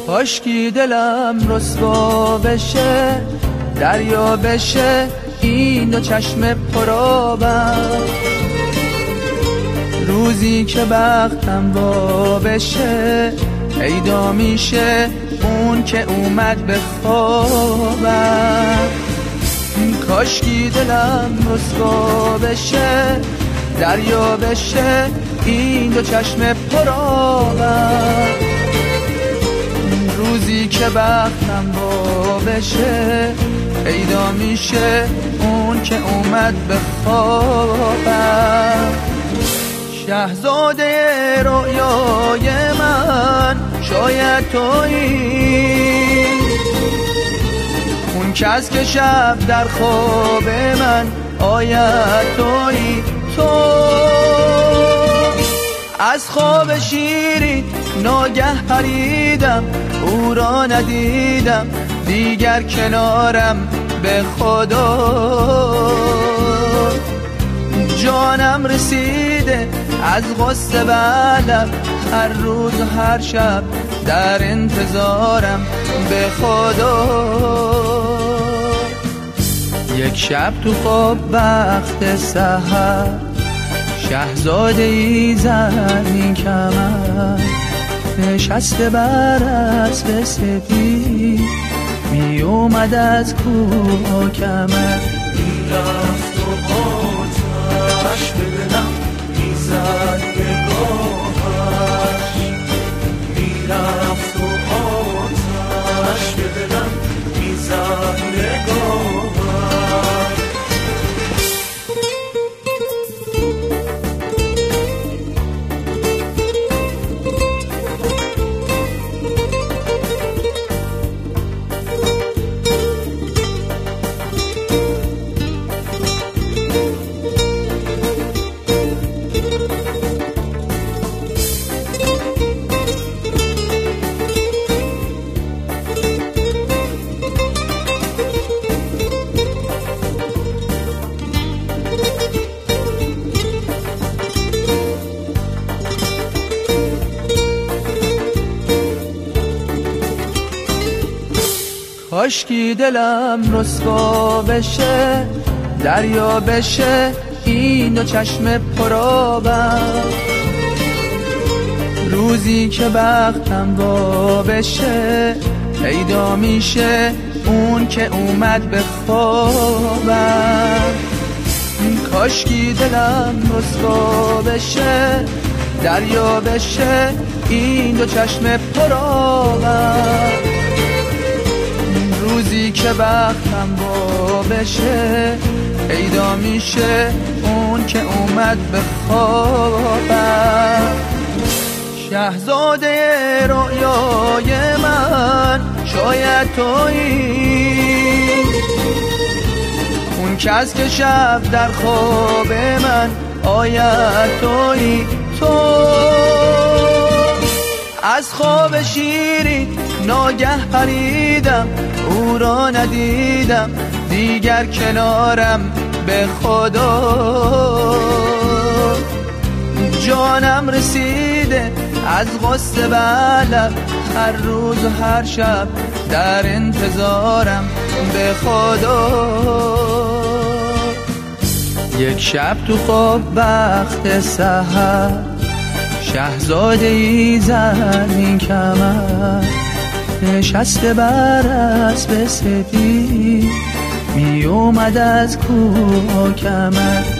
کاشکی دلم رسوا بشه، دریا بشه این دو چشم پرآبم، روزی که بختم وا بشه پیدا میشه اون که اومد به خوابم. کاشکی دلم رسوا بشه، دریا بشه این دو چشم پرآبم، روزی که بختم وا بشه پیدا میشه اون که اومد به خوابم. شهزاده رویای من شاید تویی، اون کس که شب در خواب من آید تویی. تو از خواب شیرین ناگه پریدم، او را ندیدم دیگر کنارم به خدا. جانم رسیده از غصه بلب، هر روز و هر شب در انتظارم به خدا. یک شب تو خواب وقت سحر، شهزاده ای زرین کمر نشسته بر اسب سپید، می اومد از کوه و کمر. میرفت و آتش به دلم میزد نگاهش، میرفت و آتش به دلم میزد نگاهش. کاشکی دلم رسوا بشه، دریا بشه این دو چشم پرآبم، روزی که بختم وا بشه پیدا میشه اون که اومد به خوابم. کاشکی دلم رسوا بشه، دریا بشه این دو چشم پرآبم، روزی که بختم وا بشه پیدا میشه اون که اومد به خوابم. شهزاده رویای من شاید تویی، اون کس که شب در خواب من آید تویی. تو از خواب شیرین ناگه پریدم، او را ندیدم دیگر کنارم به خدا. جانم رسیده از غصه بلب، هر روز و هر شب در انتظارم به خدا. یک شب تو خواب وقت سحر، شهزاده ای زرین کمر نشسته بر اسب سپید، می اومد از کوه و کمر.